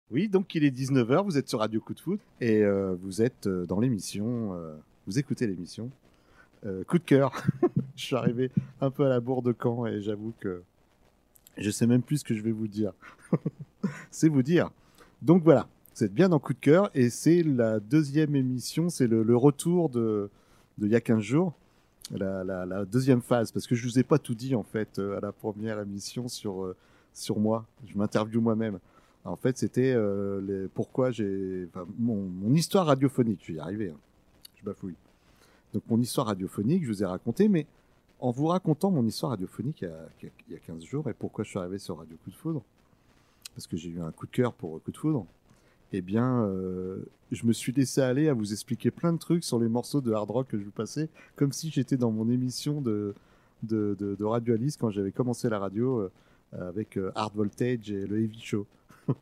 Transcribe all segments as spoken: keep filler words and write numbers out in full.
Oui, donc il est dix-neuf heures, vous êtes sur Radio Coup de Foudre et euh, vous êtes euh, dans l'émission, euh, vous écoutez l'émission euh, Coup de cœur. Je suis arrivé un peu à la bourre de Caen et j'avoue que je sais même plus ce que je vais vous dire. C'est vous dire. Donc voilà, vous êtes bien dans Coup de cœur et c'est la deuxième émission, c'est le, le retour de, de il y a quinze jours, la, la, la deuxième phase, parce que je vous ai pas tout dit en fait euh, à la première émission sur, euh, sur moi. Je m'interviewe moi-même. En fait, c'était euh, les, pourquoi j'ai. Enfin, mon, mon histoire radiophonique, je vais y arriver, hein. Je bafouille. Donc, mon histoire radiophonique, je vous ai raconté, mais en vous racontant mon histoire radiophonique il y a, il y a quinze jours et pourquoi je suis arrivé sur Radio Coup de Foudre, parce que j'ai eu un coup de cœur pour Coup de Foudre, eh bien, euh, je me suis laissé aller à vous expliquer plein de trucs sur les morceaux de hard rock que je vous passais, comme si j'étais dans mon émission de, de, de, de Radio Alice quand j'avais commencé la radio euh, avec euh, Hard Voltage et le Heavy Show.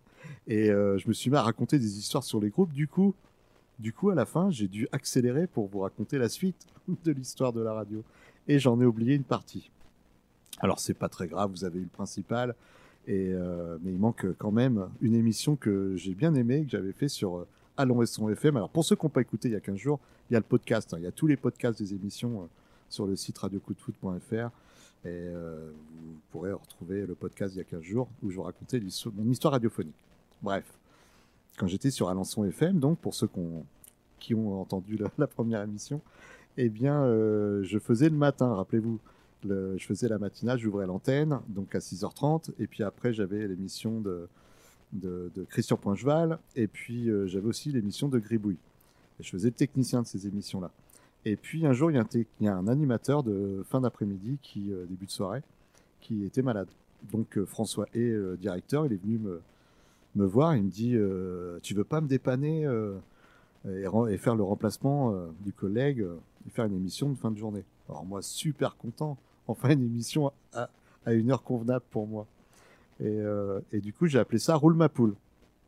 Et euh, je me suis mis à raconter des histoires sur les groupes. Du coup, du coup, à la fin, j'ai dû accélérer pour vous raconter la suite de l'histoire de la radio. Et j'en ai oublié une partie. Alors, c'est pas très grave, vous avez eu le principal. Et euh, mais il manque quand même une émission que j'ai bien aimée, que j'avais fait sur euh, Allons et son F M. Alors, pour ceux qui n'ont pas écouté il y a quinze jours, il y a le podcast, hein. Il y a tous les podcasts des émissions euh, sur le site radio coup de foot point f r. Et euh, vous pourrez retrouver le podcast il y a quinze jours où je vous racontais mon histoire radiophonique. Bref, quand j'étais sur Alençon F M, donc pour ceux qui ont, qui ont entendu la, la première émission, eh bien, euh, je faisais le matin, rappelez-vous. Le, je faisais la matinale, j'ouvrais l'antenne, donc à six heures trente, et puis après j'avais l'émission de, de, de Christian Poincheval, et puis euh, j'avais aussi l'émission de Gribouille. Et je faisais le technicien de ces émissions-là. Et puis un jour, il y, y, a un animateur de fin d'après-midi, qui euh, début de soirée, qui était malade. Donc euh, François est euh, directeur, il est venu me, me voir, il me dit euh, tu veux pas me dépanner euh, et, et faire le remplacement euh, du collègue euh, et faire une émission de fin de journée. Alors moi, super content, enfin une émission à, à une heure convenable pour moi. Et, euh, et du coup, j'ai appelé ça Roule ma poule.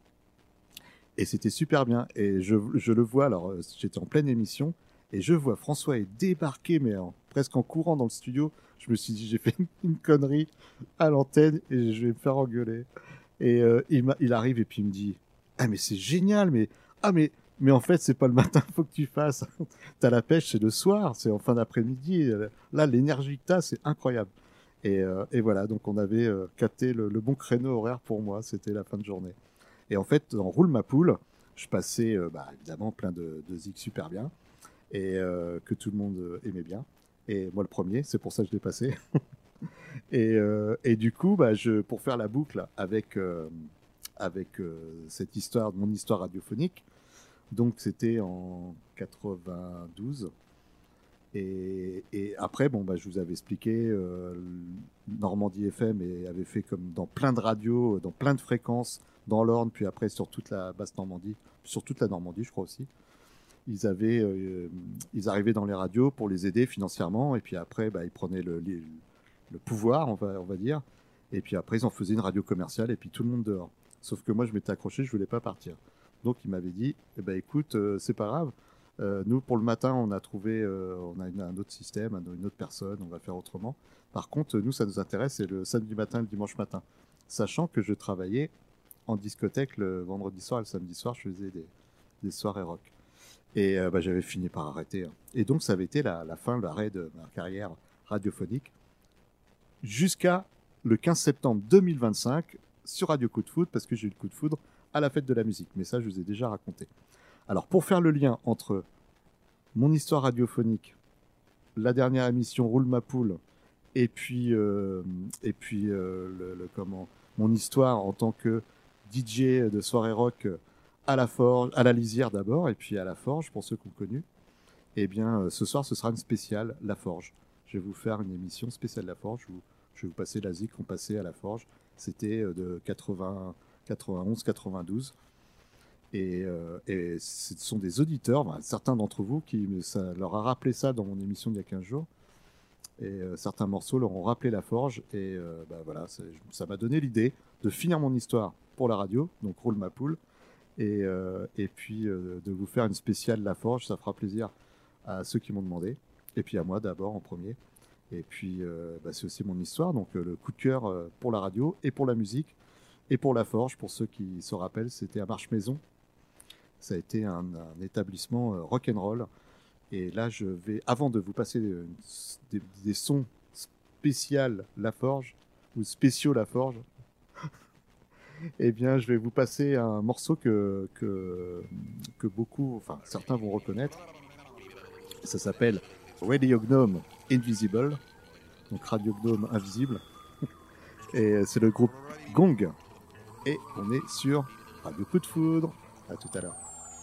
Et c'était super bien. Et je, je le vois, alors j'étais en pleine émission, et je vois François est débarqué, mais en, presque en courant dans le studio. Je me suis dit, j'ai fait une, une connerie à l'antenne et je vais me faire engueuler. Et euh, il, il arrive et puis il me dit, ah mais c'est génial, mais ah mais mais en fait c'est pas le matin, faut que tu fasses. T'as la pêche, c'est le soir, c'est en fin d'après-midi. Là l'énergie que t'as, c'est incroyable. Et, euh, et voilà, donc on avait euh, capté le, le bon créneau horaire pour moi, c'était la fin de journée. Et en fait, dans Roule ma poule, je passais euh, bah, évidemment plein de, de zig super bien et euh, que tout le monde euh, aimait bien. Et moi le premier, c'est pour ça que je l'ai passé. Et, euh, et du coup, bah, je, pour faire la boucle avec, euh, avec euh, cette histoire, mon histoire radiophonique, donc c'était en quatre-vingt-douze. Et, et après, bon, bah, je vous avais expliqué, euh, Normandie F M et avait fait comme dans plein de radios, dans plein de fréquences, dans l'Orne, puis après sur toute la basse Normandie, sur toute la Normandie, je crois aussi. Ils avaient, euh, ils arrivaient dans les radios pour les aider financièrement, et puis après, bah, ils prenaient le, le, le pouvoir, on va, on va dire, et puis après, ils en faisaient une radio commerciale, et puis tout le monde dehors. Sauf que moi, je m'étais accroché, je voulais pas partir. Donc, ils m'avaient dit, eh ben, écoute, euh, c'est pas grave. Euh, nous, pour le matin, on a trouvé, euh, on a une, un autre système, une autre personne, on va faire autrement. Par contre, nous, ça nous intéresse, c'est le samedi matin, le dimanche matin. Sachant que je travaillais en discothèque le vendredi soir et le samedi soir, je faisais des, des soirées rock. Et euh, bah, j'avais fini par arrêter, hein. Et donc, ça avait été la, la fin, l'arrêt de ma carrière radiophonique jusqu'à le quinze septembre deux mille vingt-cinq sur Radio Coup de Foudre, parce que j'ai eu le coup de foudre à la fête de la musique. Mais ça, je vous ai déjà raconté. Alors, pour faire le lien entre mon histoire radiophonique, la dernière émission Roule ma poule, et puis, euh, et puis euh, le, le, comment, mon histoire en tant que D J de soirée rock à la Forge, à la Lisière d'abord, et puis à la Forge, pour ceux qui ont connu, eh bien, euh, ce soir, ce sera une spéciale La Forge. Je vais vous faire une émission spéciale La Forge où je vais vous passer la zik qu'on passait à La Forge. C'était euh, de quatre-vingts, quatre-vingt-onze, quatre-vingt-douze. Et, euh, et ce sont des auditeurs, ben, certains d'entre vous, qui ça leur a rappelé ça dans mon émission d'il y a quinze jours. Et euh, certains morceaux leur ont rappelé La Forge. Et euh, ben, voilà, ça m'a donné l'idée de finir mon histoire pour la radio, donc Roule ma poule. Et, euh, et puis euh, de vous faire une spéciale La Forge, ça fera plaisir à ceux qui m'ont demandé, et puis à moi d'abord en premier. Et puis euh, bah, c'est aussi mon histoire, donc euh, le coup de cœur euh, pour la radio et pour la musique. Et pour la forge, pour ceux qui se rappellent, c'était à Marche-Maison. Ça a été un, un établissement euh, rock'n'roll. Et là, je vais, avant de vous passer des, des, des sons spéciaux La Forge, ou spéciaux La Forge, eh bien, je vais vous passer un morceau que, que, que beaucoup, enfin, certains vont reconnaître. Ça s'appelle Radio Gnome Invisible, donc Radio Gnome Invisible. Et c'est le groupe Gong. Et on est sur Radio Coup de Foudre. À tout à l'heure.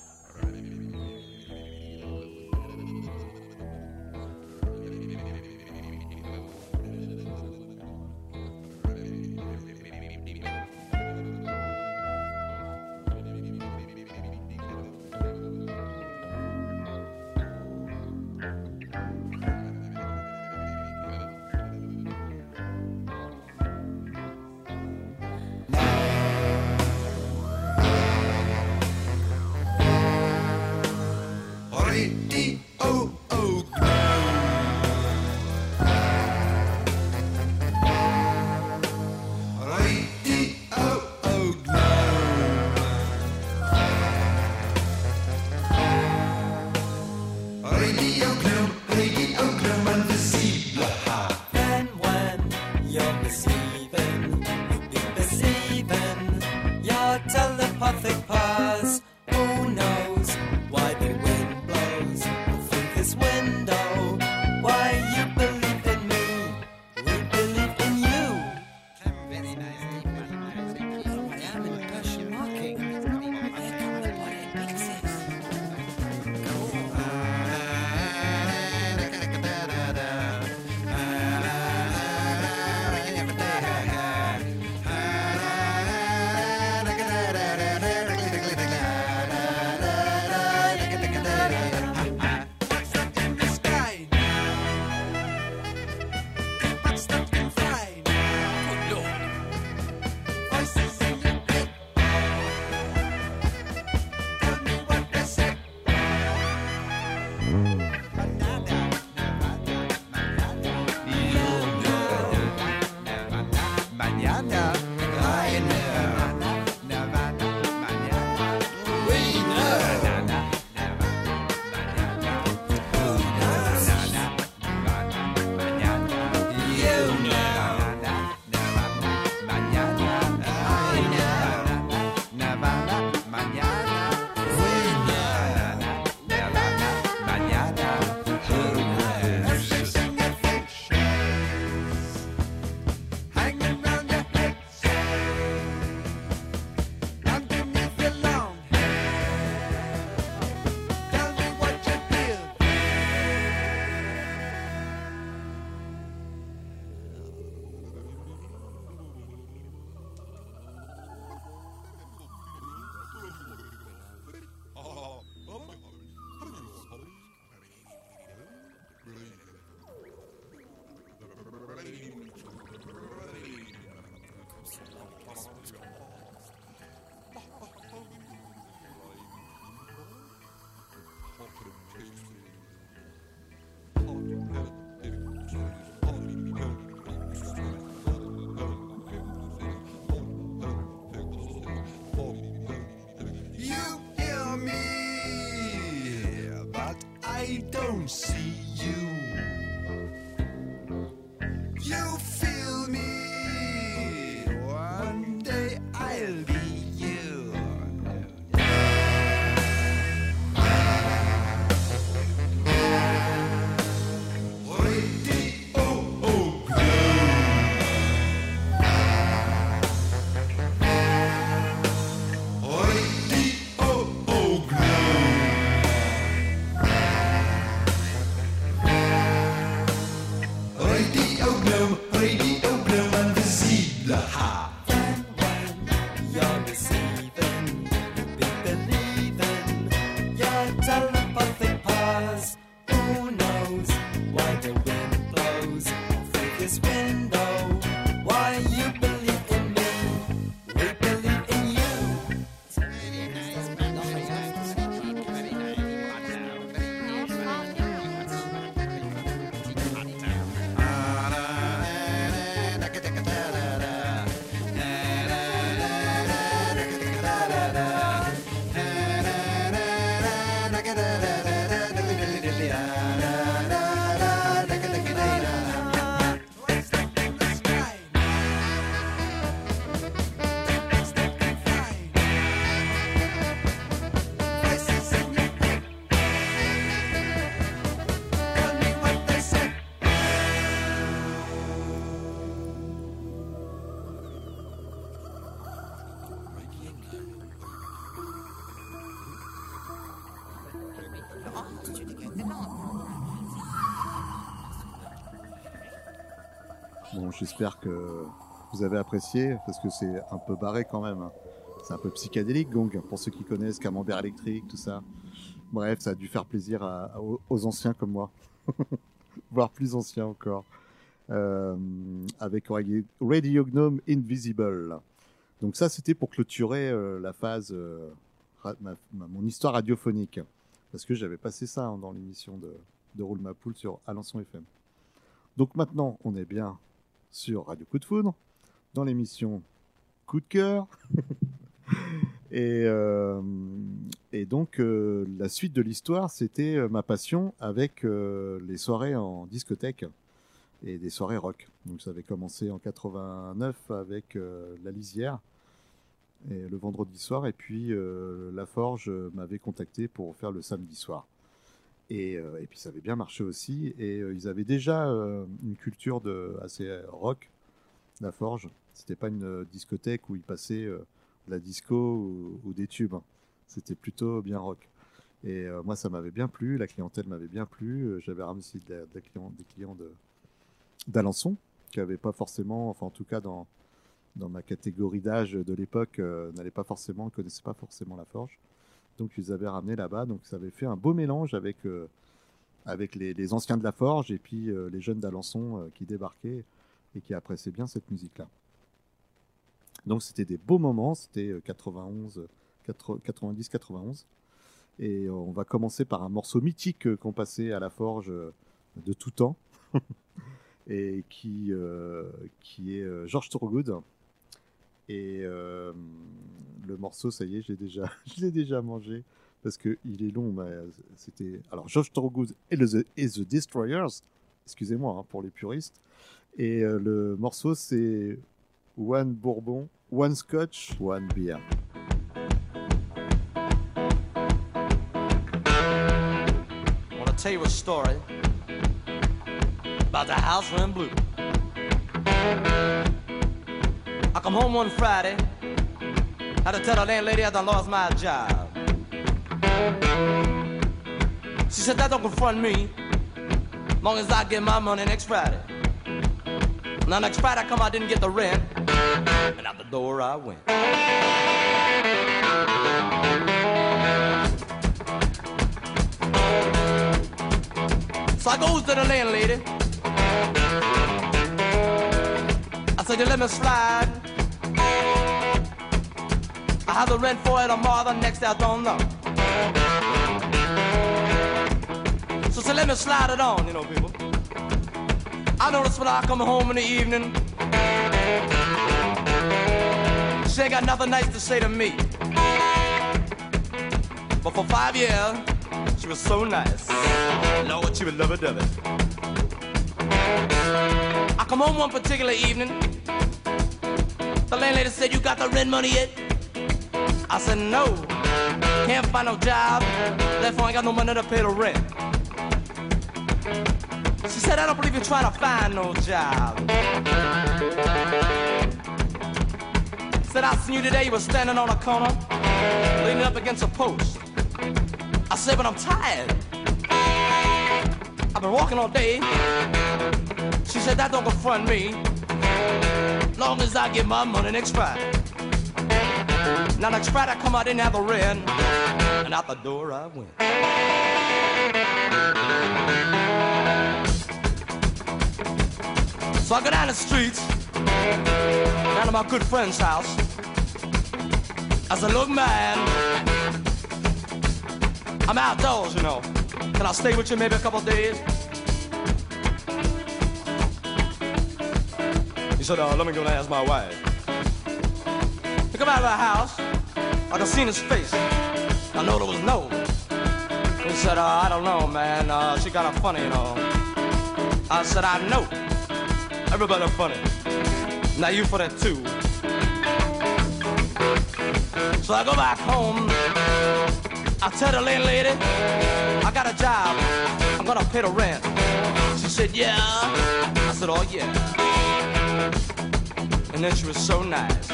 I don't see you. You feel me. One day I'll be you. Radio Glow. Radio Glow. Bon, j'espère que vous avez apprécié, parce que c'est un peu barré quand même. Hein. C'est un peu psychédélique, donc, pour ceux qui connaissent Camembert électrique, tout ça. Bref, ça a dû faire plaisir à, à- aux anciens comme moi, voire plus anciens encore. Euh, avec Radio Gnome Invisible. Donc ça, c'était pour clôturer euh, la phase, euh, ra- ma- ma- mon histoire radiophonique. Parce que j'avais passé ça hein, dans l'émission de, de Roule ma poule sur Alençon F M. Donc maintenant, on est bien sur Radio Coup de Foudre, dans l'émission Coup de cœur. et, euh, et donc, euh, la suite de l'histoire, c'était euh, ma passion avec euh, les soirées en discothèque et des soirées rock. Donc ça avait commencé en quatre-vingt-neuf avec euh, La Lisière et le vendredi soir, et puis euh, La Forge euh, m'avait contacté pour faire le samedi soir. Et, euh, et puis ça avait bien marché aussi, et euh, ils avaient déjà euh, une culture de, assez rock, La Forge. C'était pas une euh, discothèque où ils passaient euh, de la disco ou, ou des tubes. C'était plutôt bien rock. Et euh, moi ça m'avait bien plu, la clientèle m'avait bien plu. Euh, J'avais ramené aussi de la- de la client- des clients de d'Alençon, qui n'avaient pas forcément, enfin en tout cas dans, dans ma catégorie d'âge de l'époque, euh, n'allaient pas forcément, connaissaient pas forcément La Forge. Donc ils avaient ramené là-bas, donc ça avait fait un beau mélange avec, euh, avec les, les anciens de La Forge et puis euh, les jeunes d'Alençon euh, qui débarquaient et qui appréciaient bien cette musique-là. Donc c'était des beaux moments, c'était euh, quatre-vingt-onze, quatre-vingt-dix quatre-vingt-onze. Et euh, on va commencer par un morceau mythique euh, qu'on passait à La Forge euh, de tout temps. et qui, euh, qui est euh, George Thorogood. Et euh, le morceau, ça y est, je l'ai déjà, je l'ai déjà mangé parce qu'il est long. Mais c'était alors George Thorogood et, le, et The Destroyers, excusez-moi hein, pour les puristes. Et euh, le morceau, c'est One Bourbon, One Scotch, One Beer. I want to tell you a story about the house went blue. I come home one Friday, had to tell the landlady I done lost my job. She said that don't confront me, long as I get my money next Friday. Now next Friday I come, I didn't get the rent, and out the door I went. So I goes to the landlady. I said, you let me slide. I have the rent for it tomorrow, the next day I don't know. So say, let me slide it on, you know, people. I notice when I come home in the evening, she ain't got nothing nice to say to me. But for five years, she was so nice. Lord, she would love it, love it. I come home one particular evening. The landlady said, you got the rent money yet? I said, no. Can't find no job. Therefore, I ain't got no money to pay the rent. She said, I don't believe you're trying to find no job. Said, I seen you today. You were standing on a corner, leaning up against a post. I said, but I'm tired. I've been walking all day. She said, that don't confront me, long as I get my money next Friday. Now next Friday I come out, didn't have the rent, and out the door I went. So I go down the streets, down to my good friend's house. I said, look man, I'm outdoors, you know. Can I stay with you maybe a couple days? He said, uh, let me go and ask my wife. He come out of the house, I could see his face. I know there was no. He said, uh, I don't know, man, uh, she kinda funny, you know. I said, I know, everybody funny. Now you funny too. So I go back home, I tell the landlady, I got a job, I'm gonna pay the rent. She said, yeah. I said, oh yeah. And then she was so nice.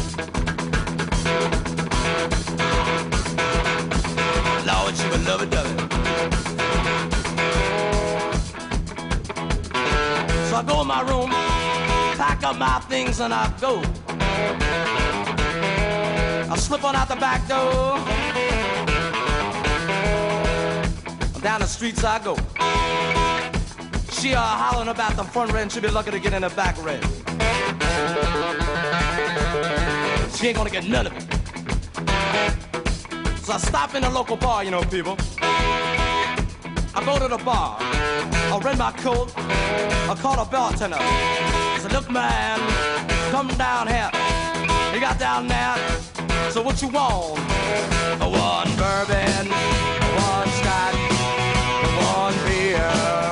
Lord, she would love it, love it. go in my room, pack up my things, and I go. I slip on out the back door. Down the streets I go. She uh, hollering about the front rent. She'll be lucky to get in the back rent. She ain't gonna get none of it. So I stop in the local bar, you know, people. I go to the bar. I rent my coat. I call the bartender. I said, look, man, come down here. You got down there. So what you want? One bourbon, one scotch, one beer.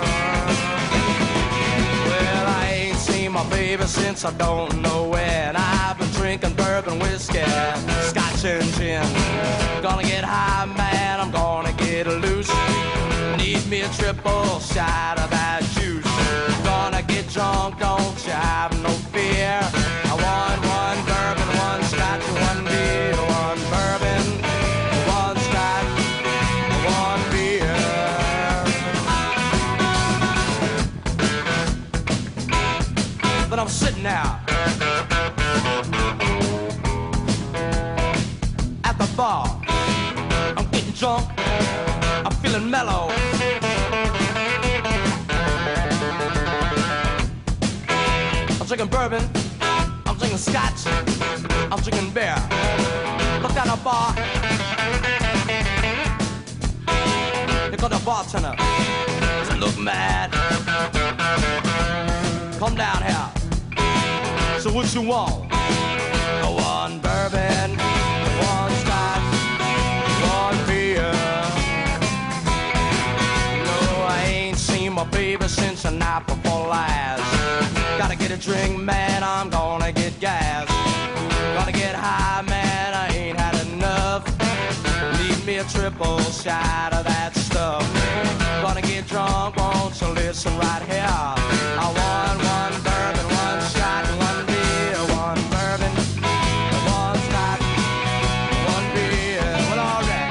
Well, I ain't seen my baby since I don't know when. I've been drinking bourbon, whiskey, scotch and gin. Gonna get high, man, I'm gonna get loose. Need me a triple shot of that juice. Gonna get drunk, don't you have no fear. I want one bourbon, one scotch, one beer. One bourbon, one scotch, one beer. But I'm sitting now at the bar. I'm getting drunk, I'm feeling mellow. I'm drinking bourbon, I'm drinking scotch, I'm drinking beer. Look down the bar. Here comes the bartender. He said, look, mad. Come down here. So what you want? One bourbon, one scotch, one beer. No, I ain't seen my baby since the night before last. Gotta get a drink, man, I'm gonna get gas. Gonna get high, man, I ain't had enough. Need me a triple shot of that stuff. Gonna get drunk, won't you listen right here? I want one bourbon, one shot, one beer. One bourbon, one scotch, one beer. Well, all right.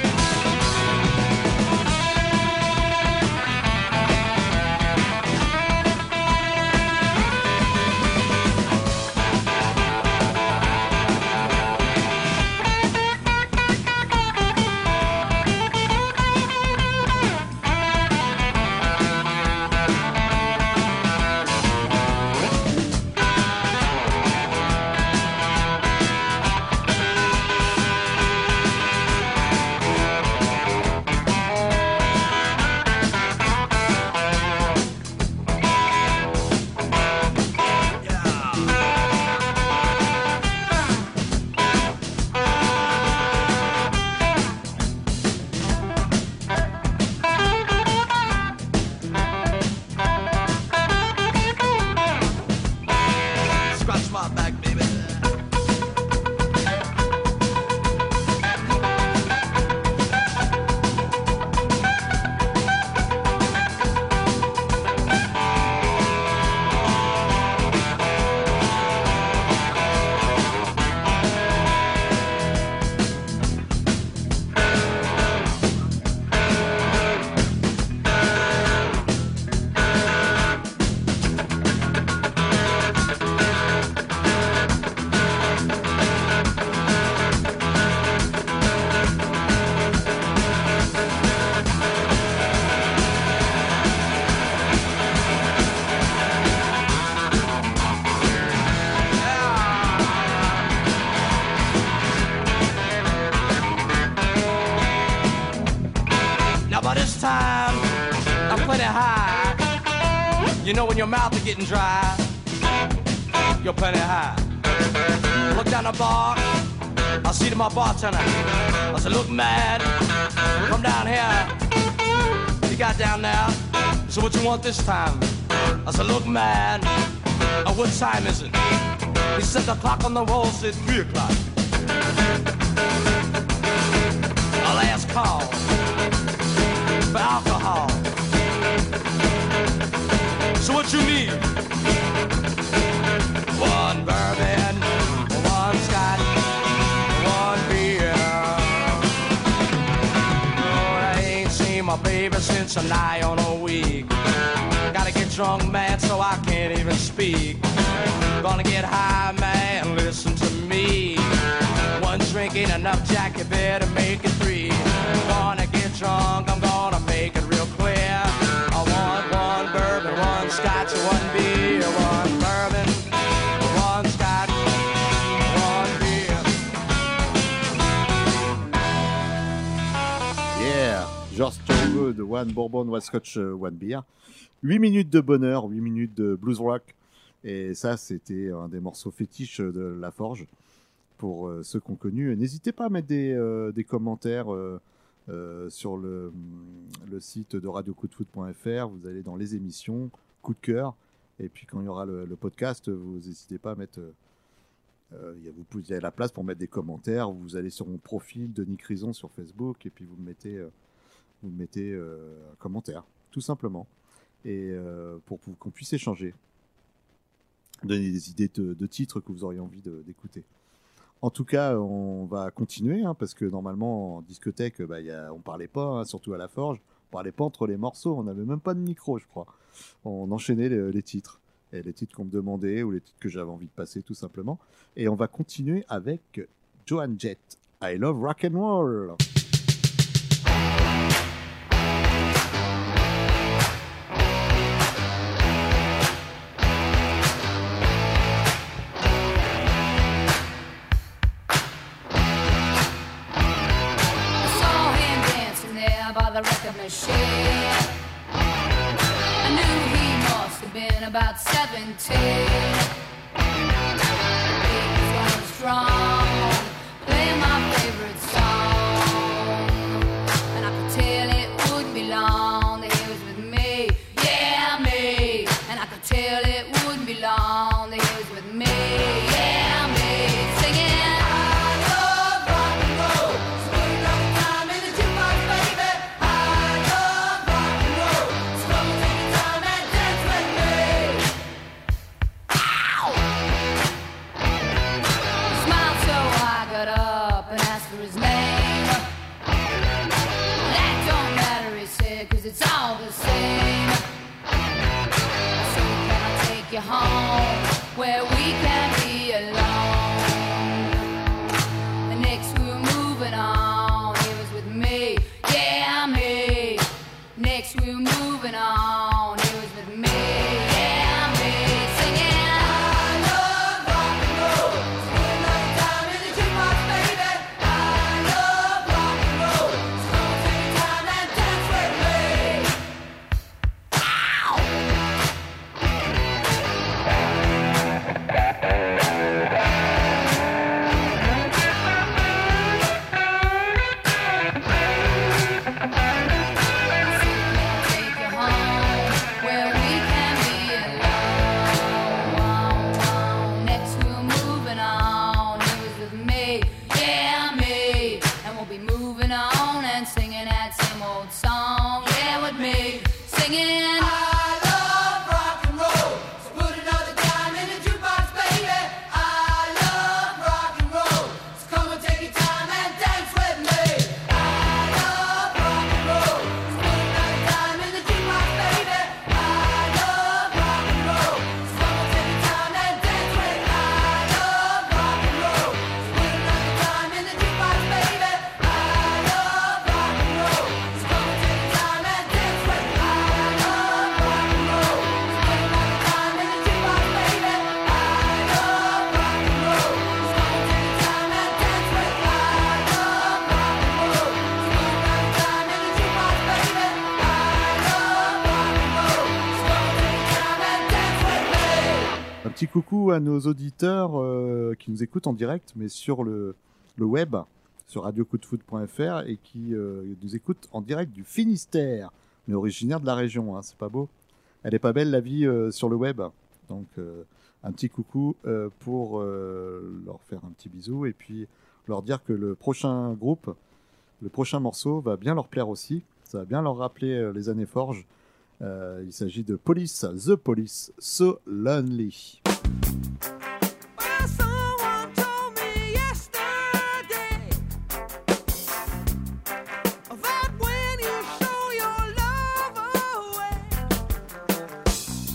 Scratch my back, baby. Now by this time, I'm plenty high. You know when your mouth is getting dry, you're plenty high. Look down the bar, I see to my bartender. I said, look, mad, come down here. You got down there, so what you want this time? I said, look, man, uh, what time is it? He said the clock on the wall said three o'clock. A last call for alcohol. So what you need? One bourbon, one scotch, one beer. Oh, I ain't seen my baby since a nigh on a week. Gotta get drunk, man, so I can't even speak. Gonna get high, man, listen to me. One drink ain't enough, Jack, you better make it three. Gonna get drunk, I'm gonna make it real clear. I want one bourbon, one scotch, one beer, one bourbon, one scotch, one beer. Yeah, George Thorogood, one bourbon, one scotch, uh, one beer. huit minutes de bonheur, huit minutes de blues rock. Et ça, c'était un des morceaux fétiches de La Forge. Pour euh, ceux qui ont connu, n'hésitez pas à mettre des, euh, des commentaires euh, euh, sur le, le site de radio coup de foot point f r. Vous allez dans les émissions, coup de cœur. Et puis quand il y aura le, le podcast, vous n'hésitez pas à mettre... Euh, y a, vous avez la place pour mettre des commentaires. Vous allez sur mon profil de Nick Rison sur Facebook et puis vous mettez, euh, vous mettez euh, un commentaire, tout simplement. Et euh, pour, pour qu'on puisse échanger. Donner des idées de, de titres que vous auriez envie de, d'écouter. En tout cas, on va continuer, hein, parce que normalement, en discothèque, bah, y a, on parlait pas, hein, surtout à la Forge, on parlait pas entre les morceaux, on n'avait même pas de micro, je crois. On enchaînait les, les titres, et les titres qu'on me demandait, ou les titres que j'avais envie de passer, tout simplement. Et on va continuer avec Joan Jett, I Love Rock and Roll. The record machine. I knew he must have been about seventeen. He was going strong, playing my favorite song, and I could tell it wouldn't be long that he was with me, yeah me. And I could tell it wouldn't be long that he was with me, yeah me. Singing. It's all the same. So can I take you home where we can be alone? And next we were moving on. He was with me, yeah me. Next we were moving on. He was with me, yeah me. Singing. I love rock and roll. Spend another time in the jukebox, baby. I love rock and roll. So take your time and dance with me. Petit coucou à nos auditeurs euh, qui nous écoutent en direct, mais sur le, le web, sur radio coup de foot point f r, et qui euh, nous écoutent en direct du Finistère, mais originaire de la région, hein, c'est pas beau. Elle est pas belle la vie euh, sur le web, donc euh, un petit coucou euh, pour euh, leur faire un petit bisou et puis leur dire que le prochain groupe, le prochain morceau va bien leur plaire aussi, ça va bien leur rappeler euh, les années Forge. Euh, il s'agit de Police, The Police, So Lonely. Well, someone told me yesterday that when you show your love away,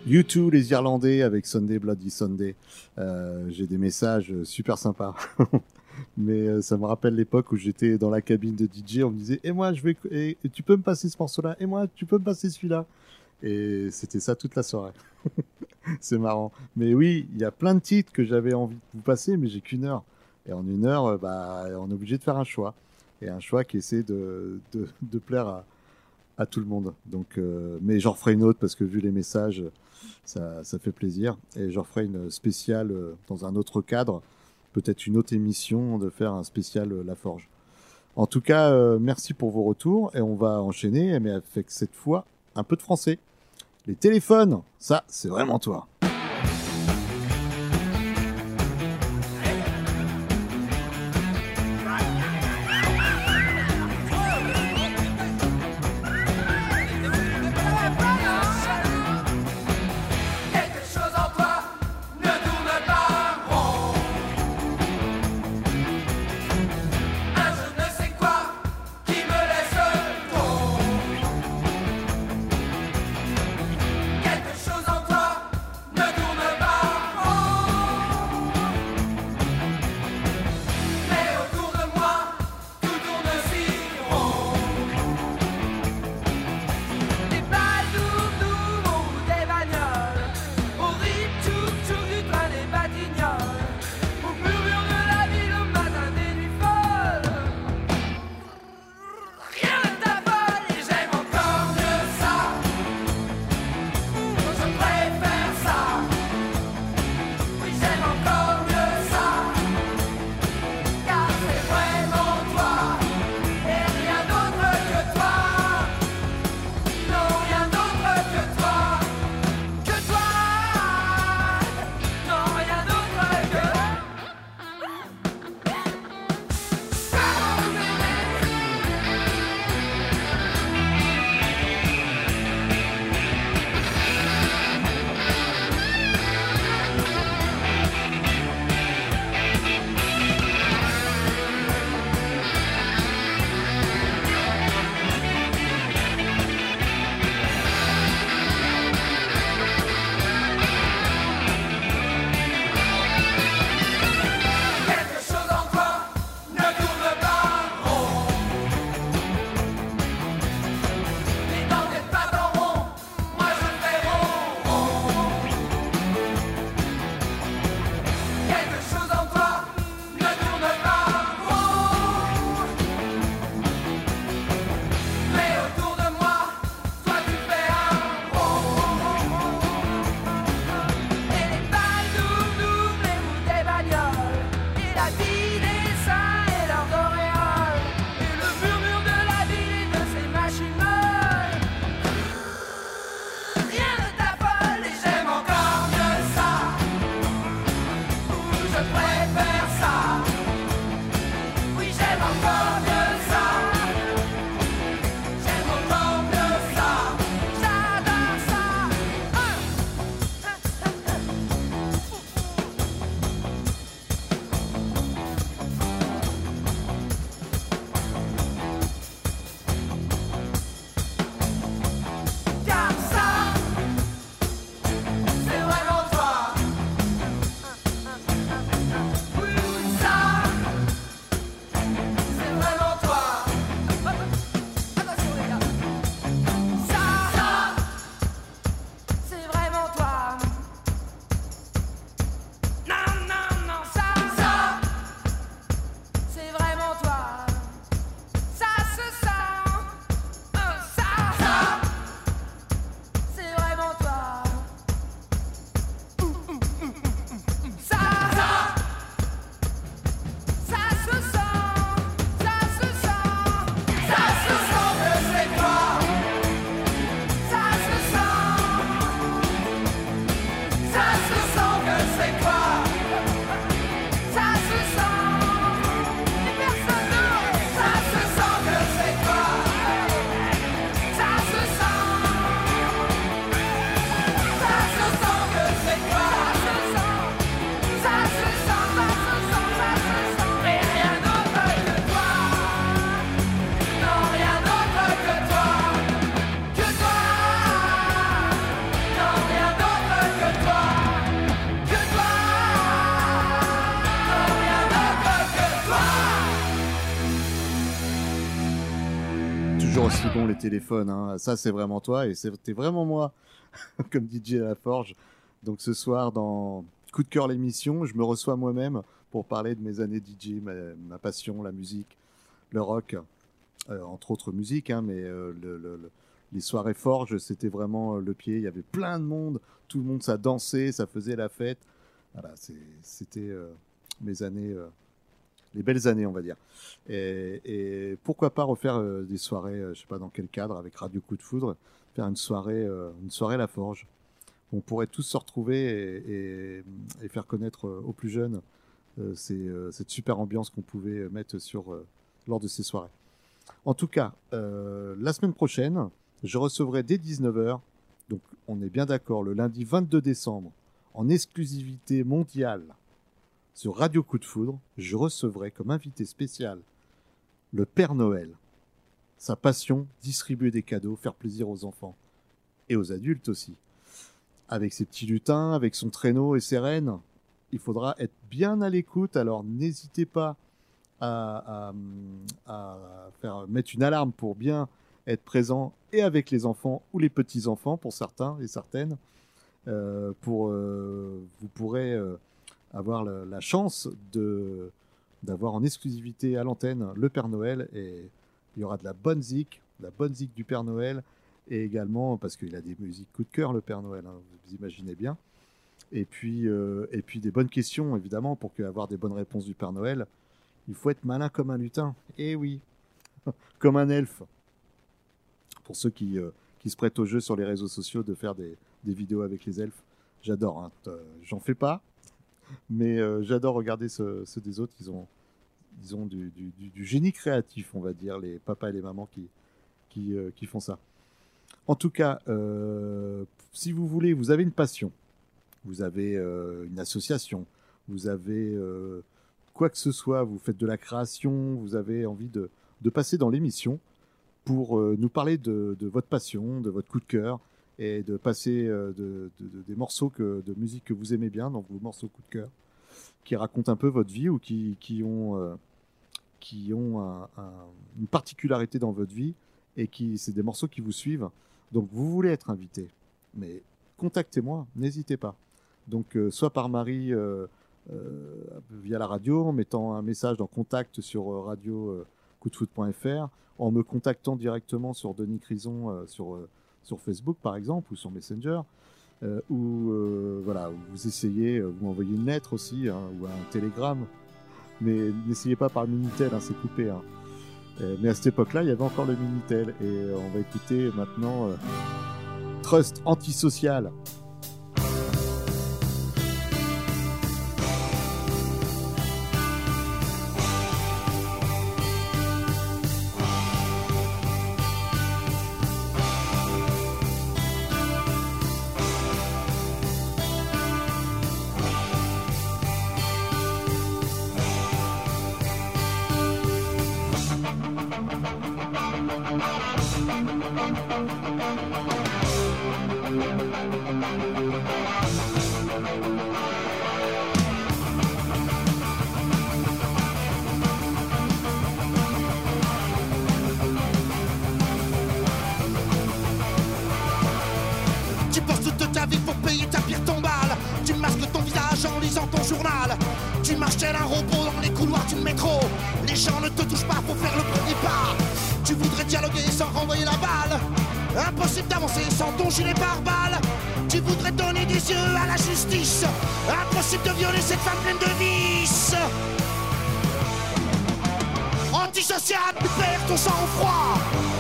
U deux, les Irlandais, avec Sunday Bloody Sunday. Euh, j'ai des messages super sympas. Mais euh, ça me rappelle l'époque où j'étais dans la cabine de D J, on me disait « Et moi, je vais, et, et tu peux me passer ce morceau-là ? Et moi, tu peux me passer celui-là ?» Et c'était ça toute la soirée. C'est marrant. Mais oui, il y a plein de titres que j'avais envie de vous passer, mais j'ai qu'une heure. Et en une heure, euh, bah, on est obligé de faire un choix. Et un choix qui essaie de, de, de plaire à, à tout le monde. Donc, euh, mais j'en referai une autre parce que vu les messages, ça, ça fait plaisir. Et j'en referai une spéciale euh, dans un autre cadre. Peut-être une autre émission, de faire un spécial euh, La Forge. En tout cas, euh, merci pour vos retours. Et on va enchaîner, mais avec cette fois, un peu de français. Les téléphones, ça, c'est vraiment toi. Quelque chose en toi ne tourne pas rond. Un je ne sais quoi qui me laisse tomber. Quelque chose en toi toujours aussi bon les téléphones, hein. Ça c'est vraiment toi et c'était vraiment moi comme D J à la Forge. Donc ce soir dans Coup de cœur l'émission, je me reçois moi-même pour parler de mes années D J, ma, ma passion, la musique, le rock, euh, entre autres musiques, hein, mais euh, le, le, le, les soirées Forge, c'était vraiment le pied. Il y avait plein de monde, tout le monde ça dansait, ça faisait la fête. Voilà, c'est, c'était euh, mes années, euh, les belles années, on va dire. Et, et pourquoi pas refaire euh, des soirées, euh, je sais pas dans quel cadre, avec Radio Coup de Foudre, faire une soirée, euh, une soirée La Forge. On pourrait tous se retrouver et, et, et faire connaître euh, aux plus jeunes euh, ces, euh, cette super ambiance qu'on pouvait mettre sur, euh, lors de ces soirées. En tout cas, euh, la semaine prochaine, je recevrai dès dix-neuf heures, donc on est bien d'accord, le lundi vingt-deux décembre, en exclusivité mondiale sur Radio Coup de Foudre, je recevrai comme invité spécial le Père Noël. Sa passion, distribuer des cadeaux, faire plaisir aux enfants et aux adultes aussi. Avec ses petits lutins, avec son traîneau et ses rennes, il faudra être bien à l'écoute, alors n'hésitez pas à, à, à faire, mettre une alarme pour bien être présent et avec les enfants ou les petits-enfants pour certains et certaines. Euh, pour, euh, vous pourrez euh, avoir la, la chance de, d'avoir en exclusivité à l'antenne le Père Noël et il y aura de la bonne zik, de la bonne zik du Père Noël et également parce qu'il a des musiques coup de cœur le Père Noël, hein, vous imaginez bien. Et puis, euh, et puis des bonnes questions évidemment pour avoir des bonnes réponses du Père Noël. Il faut être malin comme un lutin. Eh oui, comme un elfe. Pour ceux qui, euh, qui se prêtent au jeu sur les réseaux sociaux de faire des, des vidéos avec les elfes, j'adore. Hein. Euh, j'en fais pas, mais euh, j'adore regarder ceux, ceux des autres. Ils ont, ils ont du, du, du, du génie créatif, on va dire, les papas et les mamans qui, qui, euh, qui font ça. En tout cas, euh, si vous voulez, vous avez une passion, vous avez euh, une association, vous avez euh, quoi que ce soit, vous faites de la création, vous avez envie de, de passer dans l'émission pour euh, nous parler de, de votre passion, de votre coup de cœur et de passer euh, de, de, de, des morceaux que, de musique que vous aimez bien, donc vos morceaux coup de cœur, qui racontent un peu votre vie ou qui, qui ont, euh, qui ont un, un, une particularité dans votre vie et qui c'est des morceaux qui vous suivent. Donc vous voulez être invité, mais contactez-moi, n'hésitez pas. Donc euh, soit par Marie euh, euh, via la radio, en mettant un message dans contact sur euh, radio euh, coup de foot point f r, en me contactant directement sur Denis Crison euh, sur, euh, sur Facebook par exemple, ou sur Messenger, euh, ou euh, voilà, vous essayez, euh, vous m'envoyez une lettre aussi, hein, ou un télégramme, mais n'essayez pas par Minitel, hein, c'est coupé. Hein. Euh, mais à cette époque-là, il y avait encore le Minitel, et euh, on va écouter maintenant euh, Trust Antisocial. Gilet pare-balles, tu voudrais donner des yeux à la justice. Impossible de violer cette femme pleine de vices. Antisocial, tu perds ton sang-froid.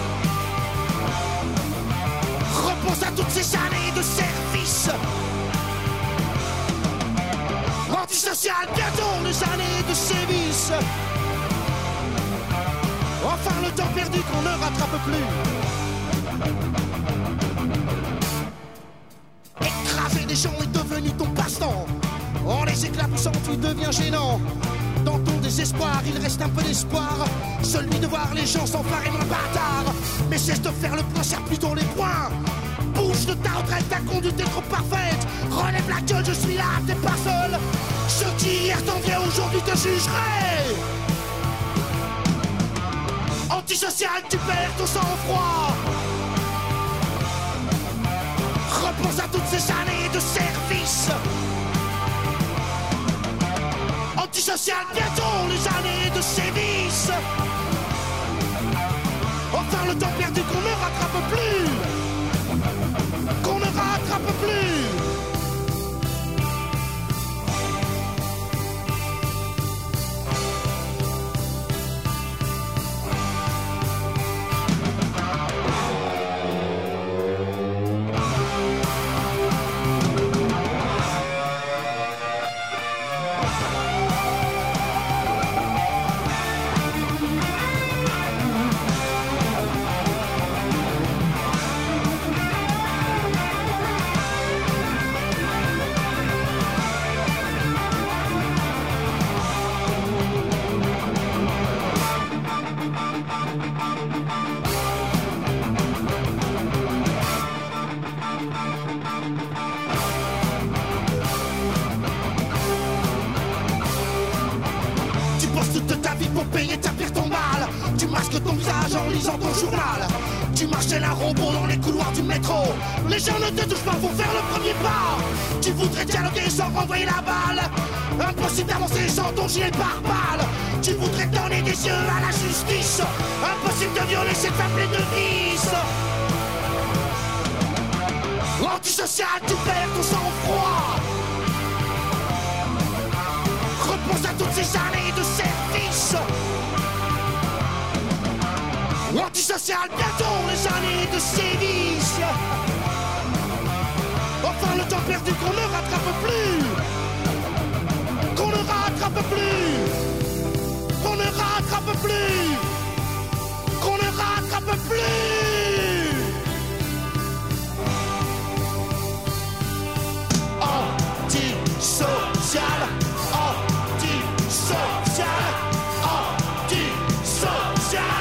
Repose à toutes ces années de service. Antisocial, bientôt les années de sévices. Enfin le temps perdu qu'on ne rattrape plus. Écraser des gens est devenu ton passe-temps. En les éclaboussant, tu deviens gênant. Dans ton désespoir, il reste un peu d'espoir. Celui de voir les gens s'emparer d'un bâtard. Mais cesse de faire le point, serre plutôt les poings. Bouge de ta retraite, ta conduite est trop parfaite. Relève la gueule, je suis là, t'es pas seul. Ceux qui hier t'enviaient aujourd'hui te jugeraient. Antisocial, tu perds ton sang-froid. Repense à toutes ces années de service. Antisocial, bientôt les années de sévices. Enfin le temps perdu qu'on ne rattrape plus. Qu'on ne rattrape plus. Tu marchais la robot dans les couloirs du métro. Les gens ne te touchent pas pour faire le premier pas. Tu voudrais dialoguer sans renvoyer la balle. Impossible d'avancer sans ton gilet pare-balles. Tu voudrais donner des yeux à la justice. Impossible de violer cette femme pleine de vices. Antisocial, tu perds ton sang-froid. Repense à toutes ces années de service. Antisocial, bientôt les années de sévices. Enfin le temps perdu qu'on ne rattrape plus. Qu'on ne rattrape plus. Qu'on ne rattrape plus. Qu'on ne rattrape plus. Antisocial. Antisocial. Antisocial.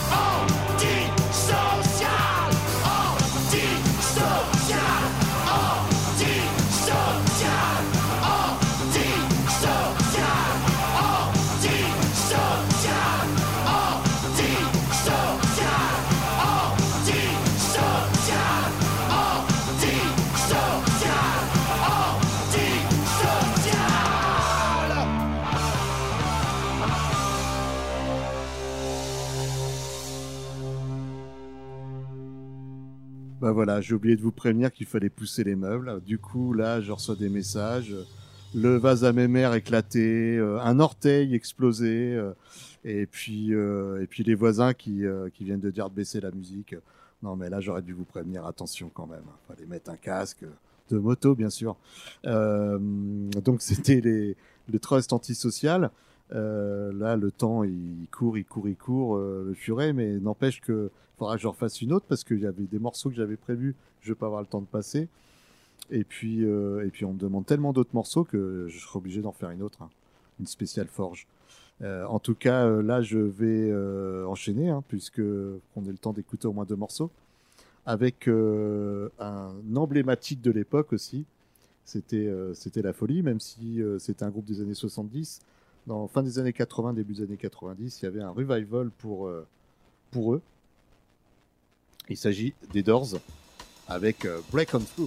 Bah voilà, j'ai oublié de vous prévenir qu'il fallait pousser les meubles. Du coup, là, je reçois des messages. Le vase à mémère éclaté, euh, un orteil explosé, euh, et puis euh, et puis les voisins qui euh, qui viennent de dire de baisser la musique. Non, mais là, j'aurais dû vous prévenir. Attention quand même. Fallait mettre un casque de moto, bien sûr. Euh, donc c'était les le trust antisocial. Euh, là, le temps, il court, il court, il court, euh, le furet, mais n'empêche que faudra que je refasse une autre parce qu'il y avait des morceaux que j'avais prévus, je vais pas avoir le temps de passer. Et puis, euh, et puis on me demande tellement d'autres morceaux que je serai obligé d'en faire une autre, hein, une spéciale forge. Euh, en tout cas, euh, là, je vais euh, enchaîner, hein, puisque on ait le temps d'écouter au moins deux morceaux, avec euh, un emblématique de l'époque aussi. C'était, euh, c'était La Folie, même si euh, c'était un groupe des années soixante-dix. Dans fin des années quatre-vingts, début des années quatre-vingt-dix, il y avait un revival pour, euh, pour eux. Il s'agit des Doors avec euh, Break On Through.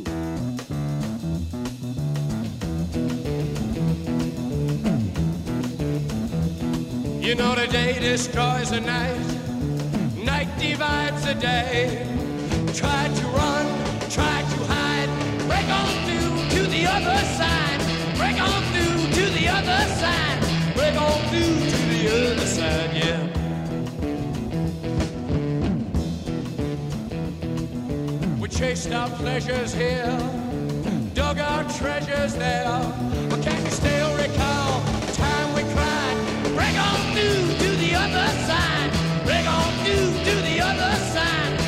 You know the day destroys the night, night divides the day. Try to run, try to hide, break on through to the other side, break on through to the other side, break on through to the other side, yeah. We chased our pleasures here, dug our treasures there, but can you still recall the time we cried? Break on through to the other side, break on through to the other side.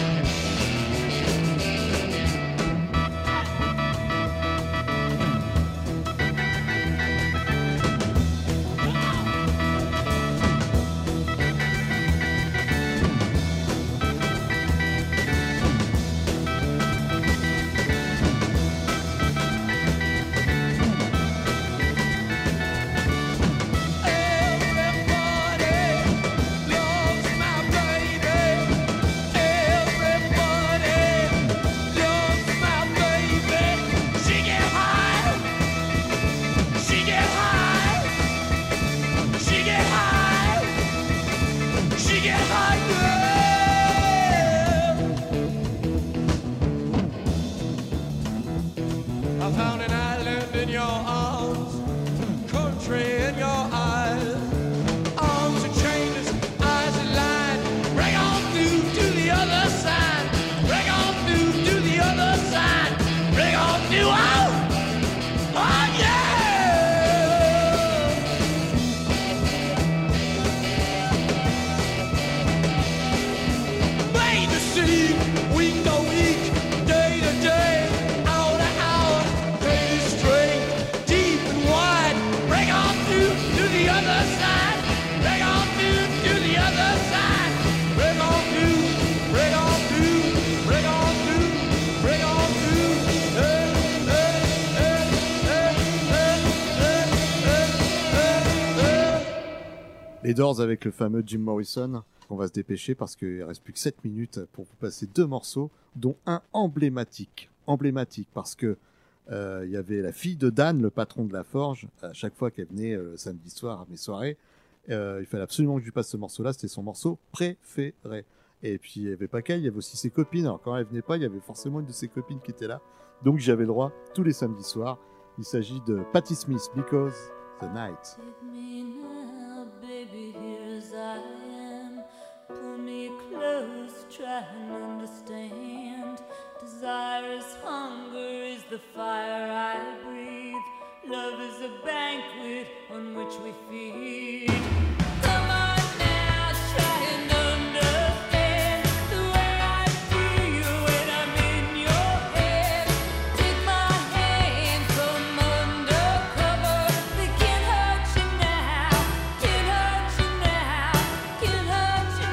Les Doors avec le fameux Jim Morrison. On va se dépêcher parce qu'il reste plus que sept minutes pour vous passer deux morceaux, dont un emblématique. Emblématique parce que euh, il y avait la fille de Dan, le patron de la forge. À chaque fois qu'elle venait euh, samedi soir à mes soirées, euh, il fallait absolument que je lui passe ce morceau-là. C'était son morceau préféré. Et puis il n'y avait pas qu'elle, il y avait aussi ses copines. Alors quand elle venait pas, il y avait forcément une de ses copines qui était là. Donc j'avais le droit tous les samedis soirs. Il s'agit de Patti Smith, Because the Night. Take me now, baby, here as I am. Pull me close, try and understand. Desire is hunger, is the fire I breathe. Love is a banquet on which we feed. Come on now, try and understand the way I feel when I'm in your head. Take my hand, come undercover. They can't hurt you now, can't hurt you now, can't hurt you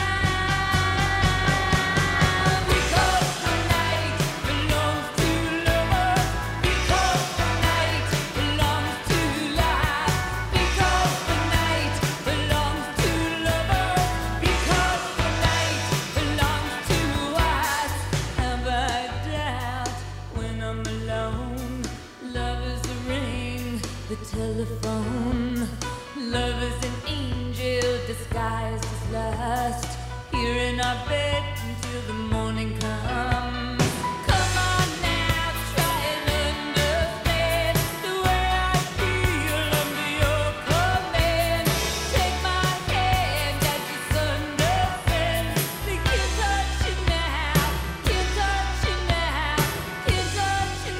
now. Because the night belongs to lovers. Because the night belongs to life. Because the night belongs to lovers. Because the night belongs to us. Have I doubt when I'm alone? Love is the ring, the telephone. Love is an angel disguised as lust. Here in our bed until the morning comes. Come on now, try and understand the way I feel under your command. Take my hand as the sun descends. They can't touch you now, can't touch you now, can't touch you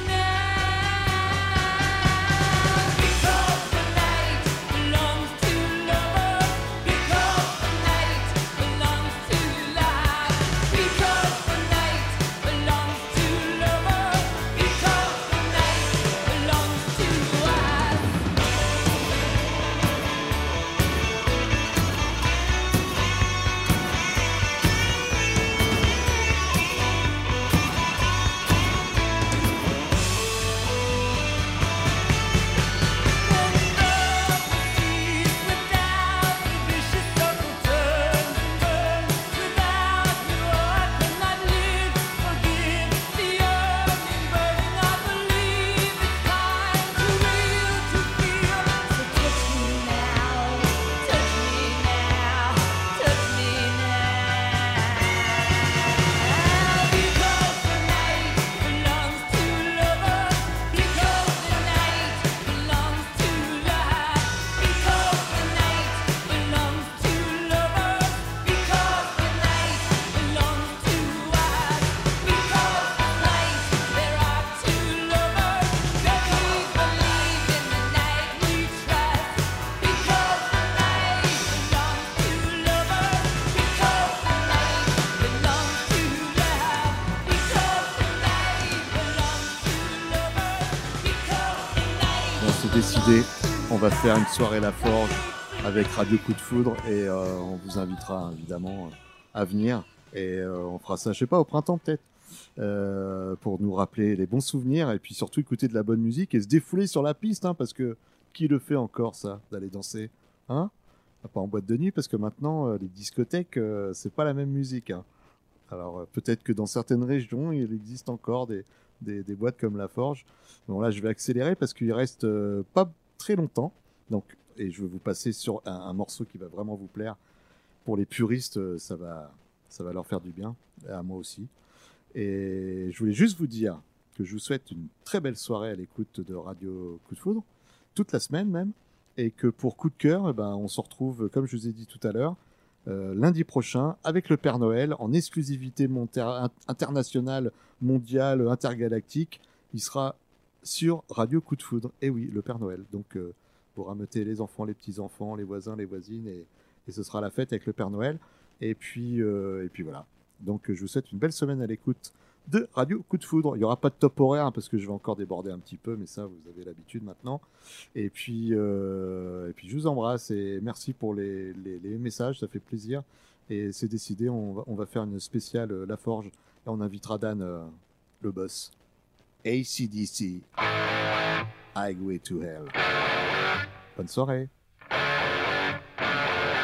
now. Because the night belongs to lovers. Because the night belongs to life. Because the night belongs to lovers. Because the night belongs to us. Without the vicious circle turns and burns. Without you, I cannot live. Forgive the yearning, burning. I believe it's time to real to feel. So touch me now, touch me now, touch me now. Because the night belongs to lovers. Because the night belongs to life. Because the night belongs to lovers. Because the night belongs to us. Because tonight there are two lovers. That we believe in the night we trust. Because the night belongs to lovers. Because the night belongs to love. Because the night belongs to lovers. Because the night Bon, c'est décidé. On va faire une soirée La Forge avec Radio Coup de Foudre et euh, on vous invitera évidemment à venir et euh, on fera ça, je sais pas, au printemps peut-être, euh, pour nous rappeler les bons souvenirs et puis surtout écouter de la bonne musique et se défouler sur la piste, hein, parce que qui le fait encore ça, d'aller danser, hein? Pas en boîte de nuit parce que maintenant euh, les discothèques euh, c'est pas la même musique, hein. Alors euh, peut-être que dans certaines régions il existe encore des, des, des boîtes comme La Forge. Bon là je vais accélérer parce qu'il reste euh, pas très longtemps. Donc, et je vais vous passer sur un, un morceau qui va vraiment vous plaire. Pour les puristes, euh, ça va, ça va leur faire du bien, et à moi aussi. Et je voulais juste vous dire que je vous souhaite une très belle soirée à l'écoute de Radio Coup de Foudre, toute la semaine même, et que pour Coup de Cœur, eh ben, on se retrouve, comme je vous ai dit tout à l'heure, euh, lundi prochain avec le Père Noël en exclusivité monta- internationale, mondiale, intergalactique. Il sera sur Radio Coup de Foudre. Et oui, le Père Noël. Donc, euh, pour rameuter les enfants, les petits-enfants, les voisins, les voisines, et, et ce sera la fête avec le Père Noël. Et puis, euh, et puis voilà. Donc, je vous souhaite une belle semaine à l'écoute de Radio Coup de Foudre. Il n'y aura pas de top horaire, hein, parce que je vais encore déborder un petit peu, mais ça, vous avez l'habitude maintenant. Et puis, euh, et puis je vous embrasse et merci pour les, les, les messages, ça fait plaisir. Et c'est décidé, on va, on va faire une spéciale euh, La Forge, et on invitera Dan, euh, le boss. A C D C, Highway to Hell. Bonne soirée.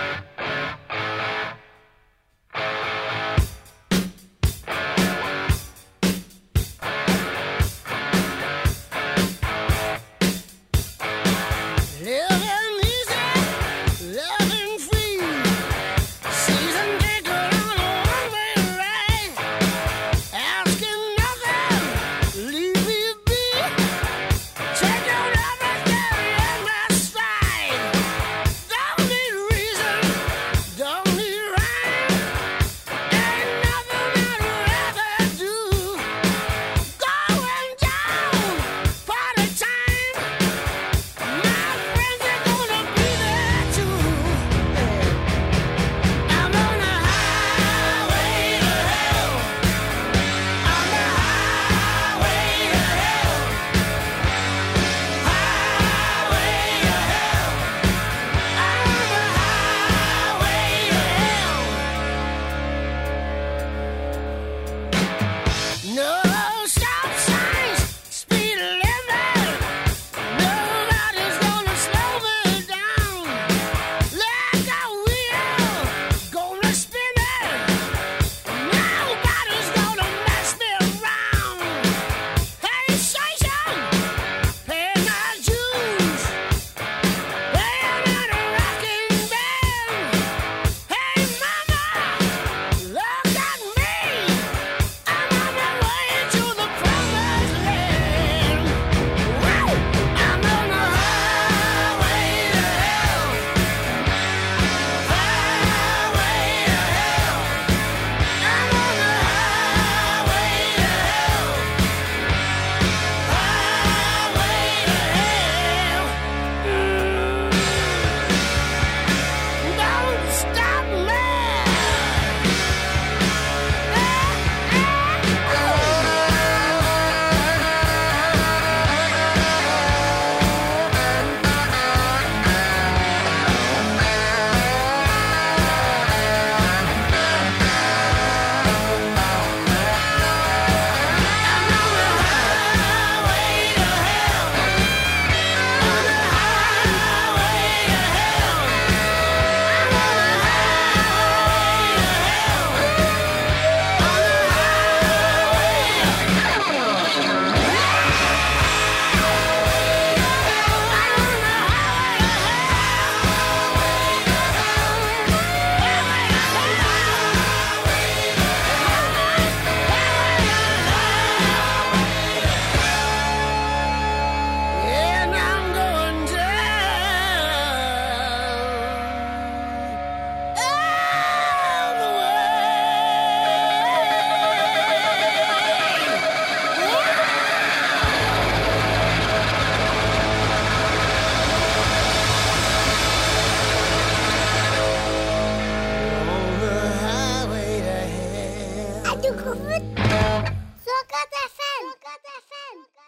Soca F M. Soca F M.